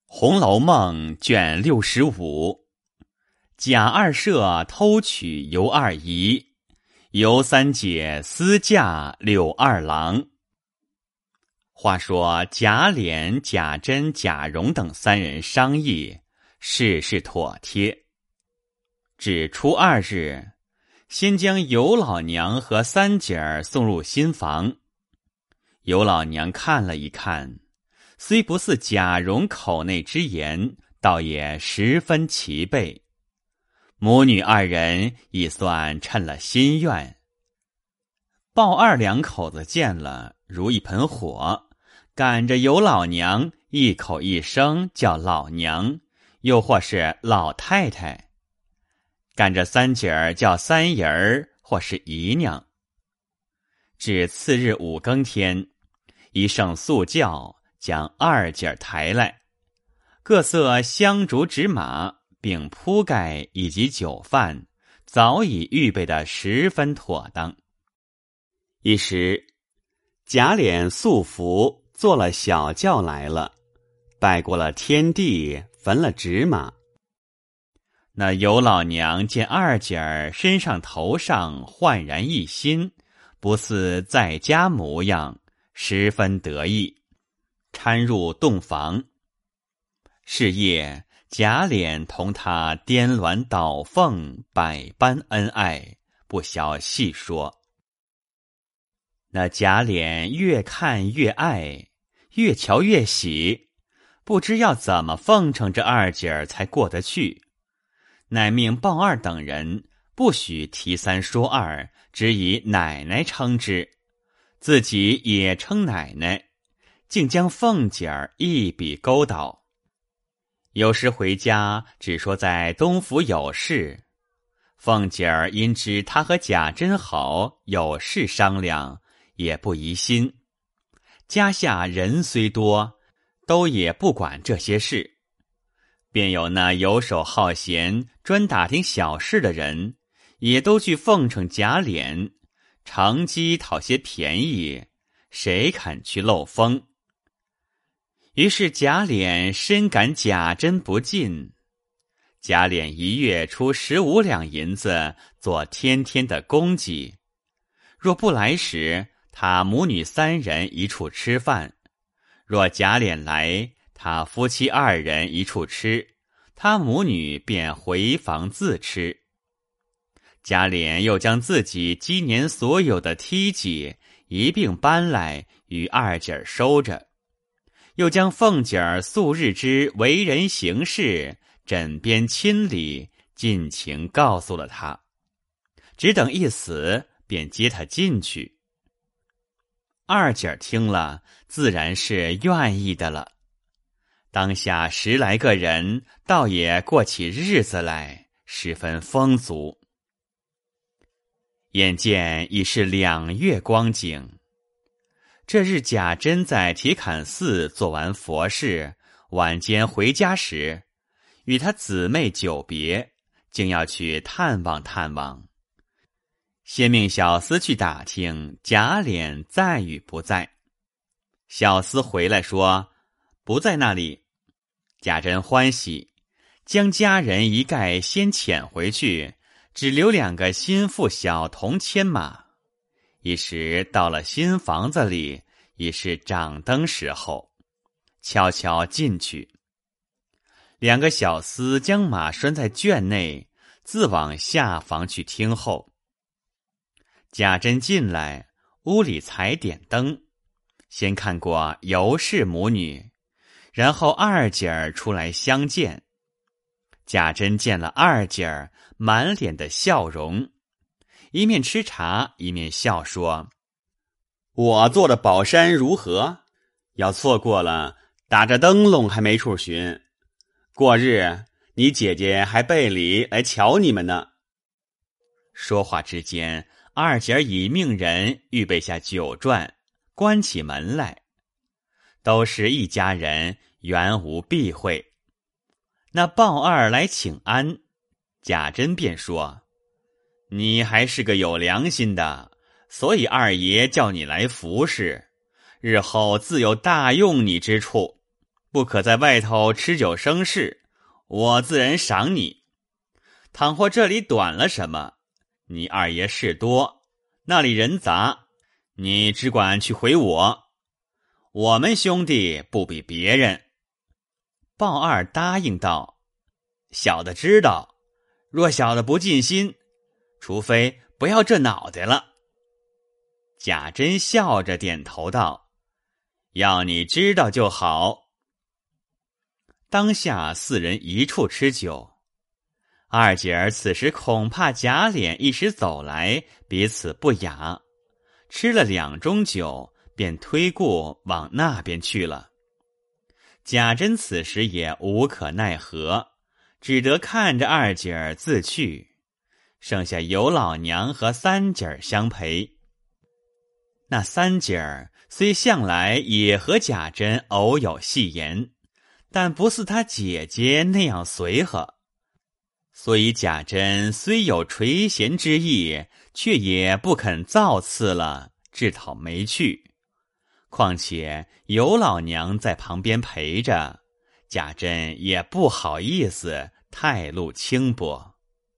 红楼梦》卷65，贾二舍偷娶尤二姨，尤三姐私嫁柳二郎。话说贾琏、贾珍、贾蓉等三人商议，事事妥帖。至初二日，先将尤老娘和三姐儿送入新房。尤老娘看了一看，虽不似贾蓉口内之言，倒也十分齐备。母女二人已算趁了心愿。鲍二两口子见了，如一盆火，赶着尤老娘一口一声叫老娘，又或是老太太；赶着三姐儿叫三姨儿或是姨娘。至次日五更天，一声速叫，将二姐儿抬来，各色香烛纸马并铺盖以及酒饭，早已预备得十分妥当。一时贾琏素服坐了小轿来了，拜过了天地，焚了纸马。那尤老娘见二姐儿身上头上焕然一新，不似在家模样，十分得意，搀入洞房。是夜贾琏同他颠鸾倒凤，百般恩爱，不消细说。那贾琏越看越爱，越瞧越喜，不知要怎么奉承这二姐儿才过得去，乃命鲍二等人不许提三说二，只以奶奶称之，自己也称奶奶，竟将凤姐儿一笔勾倒。有时回家只说在东府有事，凤姐儿因知他和贾珍好，有事商量，也不疑心。家下人虽多，都也不管这些事，便有那游手好闲专打听小事的人，也都去奉承贾琏，乘机讨些便宜，谁肯去漏风？于是贾琏深感贾珍不进，贾琏一月出15两银子做天天的供给，若不来时，他母女三人一处吃饭；若贾琏来，他夫妻二人一处吃，他母女便回房自吃。贾琏又将自己今年所有的梯级一并搬来与二姐儿收着，又将凤姐儿素日之为人行事、枕边亲理尽情告诉了他，只等一死，便接他进去。二姐儿听了，自然是愿意的了。当下10来个人，倒也过起日子来，十分丰足。眼见已是2月光景，这日贾珍在铁槛寺做完佛事，晚间回家时，与他姊妹久别，竟要去探望探望。先命小厮去打听贾琏在与不在。小厮回来说不在那里。贾珍欢喜，将家人一概先遣回去，只留2个心腹小童牵马。一时到了新房子里，已是掌灯时候，悄悄进去。2个小厮将马拴在圈内，自往下房去听候。贾珍进来，屋里才点灯，先看过尤氏母女，然后二姐儿出来相见。贾珍见了二姐儿，满脸的笑容，一面吃茶，一面笑说：“我做的宝山如何？要错过了，打着灯笼还没处寻。过日你姐姐还备礼来瞧你们呢。”说话之间，二姐儿已命人预备下酒馔，关起门来。都是一家人，原无避讳。那鲍二来请安，贾珍便说：“你还是个有良心的，所以二爷叫你来服侍，日后自有大用你之处。 不可在外头吃酒生事，我自然赏你。倘或这里短了什么，你二爷事多，那里人杂，你只管去回我们兄弟不比别人。鲍二答应道：小的知道，若小的不尽心，除非不要这脑袋了。贾珍笑着点头道：要你知道就好。当下四人一处吃酒，二姐儿此时恐怕贾琏一时走来，彼此不雅，吃了2盅酒，便推顾往那边去了。贾珍此时也无可奈何，只得看着二姐儿自去，剩下尤老娘和三姐儿相陪。那三姐儿虽向来也和贾珍偶有戏言，但不似她姐姐那样随和，所以贾珍虽有垂涎之意，却也不肯造次了，自讨没趣。况且尤老娘在旁边陪着，贾珍也不好意思太露轻薄。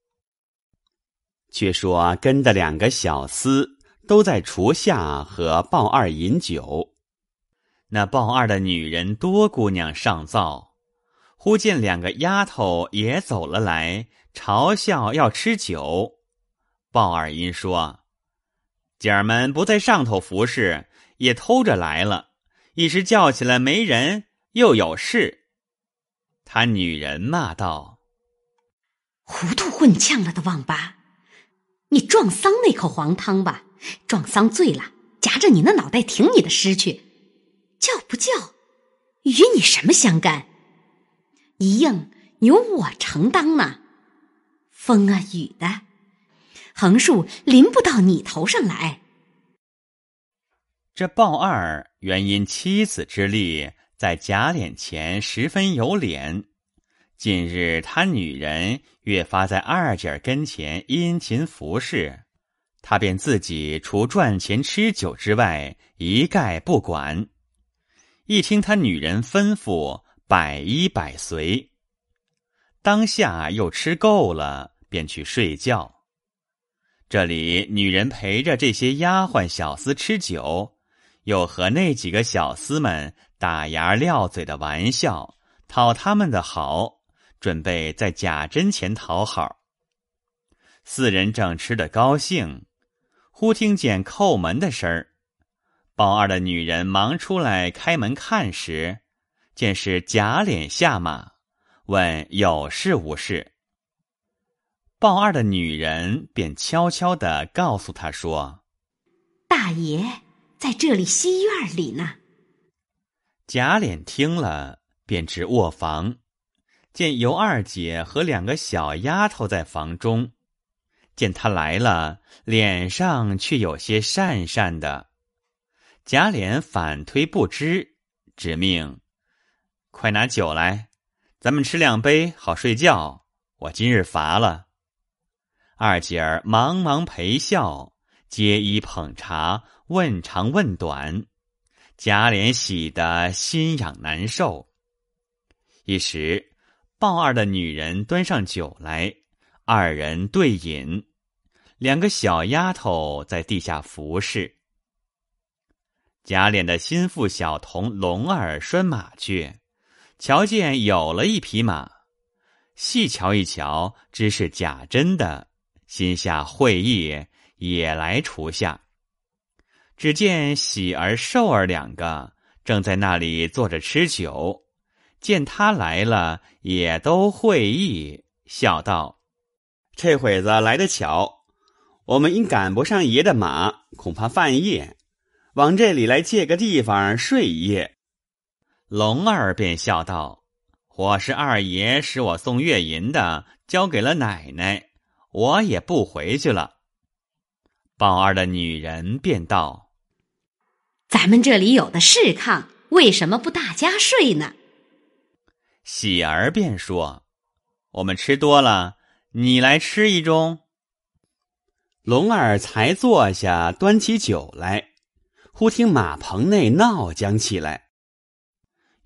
却说跟的2个小厮都在厨下和鲍二饮酒。 那鲍二的女人多姑娘上灶，忽见2个丫头也走了来，嘲笑要吃酒。鲍二因说：姐儿们不在上头服侍，也偷着来了，一时叫起来没人，又有事。他女人骂道： 糊涂混呛了的王八，你撞丧那口黄汤吧，撞丧醉了，夹着你那脑袋挺你的尸去，叫不叫与你什么相干？一应由我承当呢。风啊雨的，横竖淋不到你头上来。 这鲍二原因妻子之力，在贾琏前十分有脸，近日他女人越发在二姐儿跟前殷勤服侍，他便自己除赚钱吃酒之外，一概不管。一听他女人吩咐，百依百随。当下又吃够了，便去睡觉。这里女人陪着这些丫鬟小厮吃酒，又和那几个小厮们打牙撂嘴的玩笑，讨他们的好，准备在贾珍前讨好。四人正吃得高兴，忽听见叩门的声儿。鲍二的女人忙出来开门看时，见是贾琏下马，问有事无事。鲍二的女人便悄悄地告诉他说： 大爷在这里西院里呢。 贾琏听了，便至卧房，见尤二姐和2个小丫头在房中，见他来了，脸上却有些讪讪的。贾琏反推不知，只命快拿酒来，咱们吃2杯好睡觉，我今日乏了。二姐儿忙忙陪笑，接衣捧茶，问长问短，贾琏喜得心痒难受。一时鲍二的女人端上酒来，二人对饮，2个小丫头在地下服侍。贾琏的心腹小童龙儿拴马圈，瞧见有了一匹马，细瞧一瞧，知是贾珍的，心下会意，也来厨下。只见喜儿寿儿2个正在那里坐着吃酒，见他来了，也都会意，笑道： 这会子来得巧，我们因赶不上爷的马，恐怕犯夜，往这里来借个地方睡一夜。 龙儿便笑道：我是二爷使我送月银的，交给了奶奶，我也不回去了。鲍二的女人便道： 咱们这里有的是炕，为什么不大家睡呢？ 喜儿便说：我们吃多了，你来吃一盅。 龙儿才坐下，端起酒来，忽听马棚内闹将起来。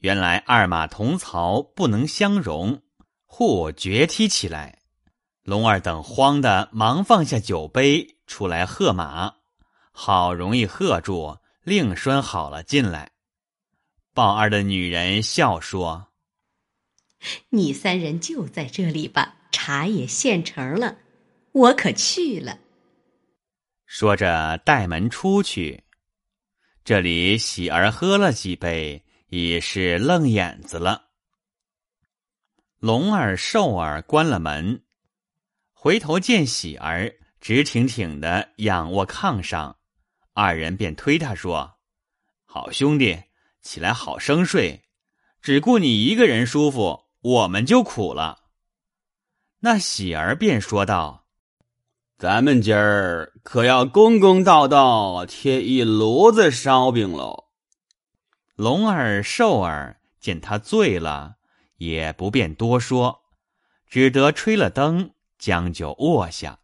原来二马同槽不能相容，互决踢起来。龙儿等慌得忙放下酒杯，出来喝马，好容易喝住，另拴好了进来。鲍二的女人笑说： 你三人就在这里吧，茶也现成了，我可去了。 说着带门出去。这里喜儿喝了几杯，已是愣眼子了。龙儿寿儿关了门，回头见喜儿直挺挺的仰卧炕上，二人便推他说：好兄弟，起来好生睡，只顾你一个人舒服，我们就苦了。那喜儿便说道： 咱们今儿可要公公道道贴一炉子烧饼喽。 龙儿寿儿见他醉了，也不便多说，只得吹了灯，将就卧下。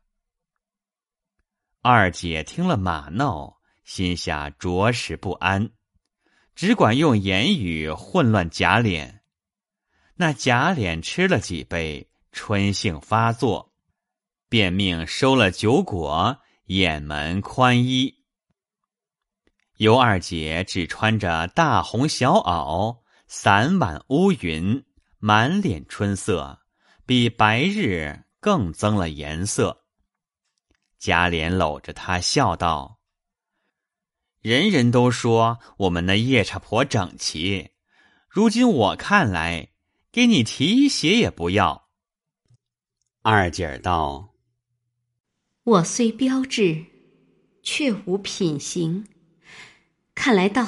二姐听了马闹，心下着实不安，只管用言语混乱贾琏。那贾琏吃了几杯，春性发作，便命收了酒果，掩门宽衣。尤二姐只穿着大红小袄，散挽乌云，满脸春色，比白日更增了颜色。贾琏搂着她笑道：人人都说我们那夜叉婆整齐，如今我看来，给你提鞋也不要。 二姐儿道： 我虽标致，却无品行，看来到